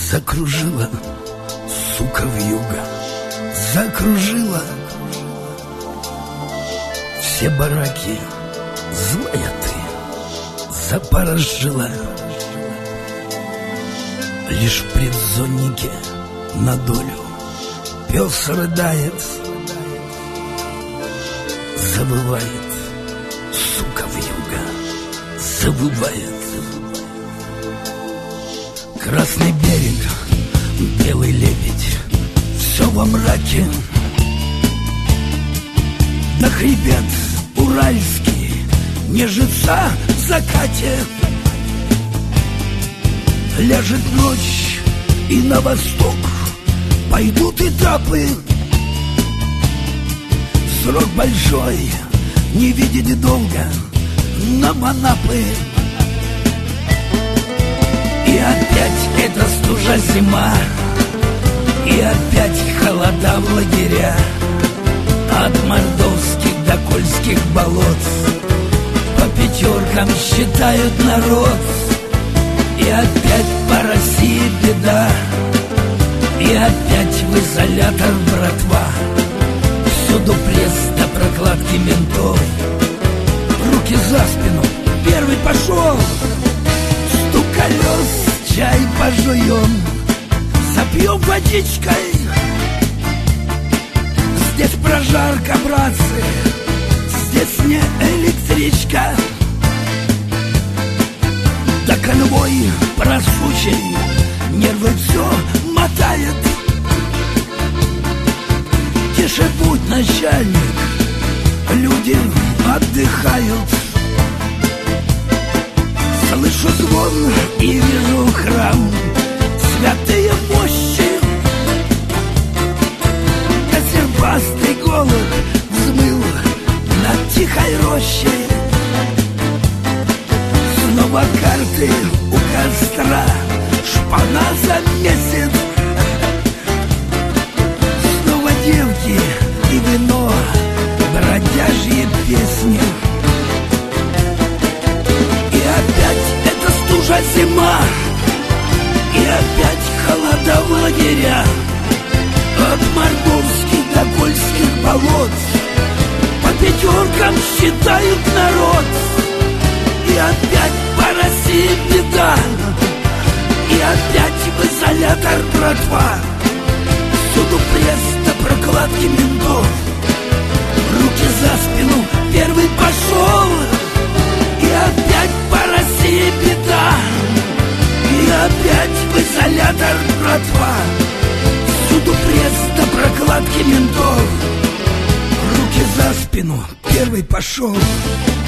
Закружила, сука, вьюга, закружила все бараки. Злая ты, запорожила. Лишь в предзоннике на долю пес рыдает, забывает, сука, вьюга, забывает. Красный берег, белый лебедь, все во мраке. На хребет уральский нежится в закате. Ляжет ночь, и на восток пойдут этапы. Срок большой, не видеть долго нам Анапы. И опять эта стужа зима, и опять холода в лагеря. От мордовских до кольских болот по пятеркам считают народ. И опять по России беда, и опять в изолятор братва. Всюду пресс до прокладки ментов. Руки за спину, первый пошел. Стук колес, чай пожуем, запьем водичкой. Здесь прожарка, братцы, здесь не электричка. Да конвой просучий, нервы все мотает. Тише будь, начальник, люди отдыхают. Слышу звон и вижу храм, святые мощи. Косербастый голод взмыл над тихой рощей. Снова карты у костра, шпана за месяц. Снова девки и вино, бродяжьи песни. И опять эта стужа зима, и опять холода в лагеря. От мордовских до кольских болот по пятеркам считают народ. И опять по России беда, и опять в изолятор братва. Всюду пресс до прокладки ментов. Руки за спину, первый пошел. И опять по России беда, и опять в изолятор братва. Всюду пресс до прокладки ментов. Руки за спину, первый пошел.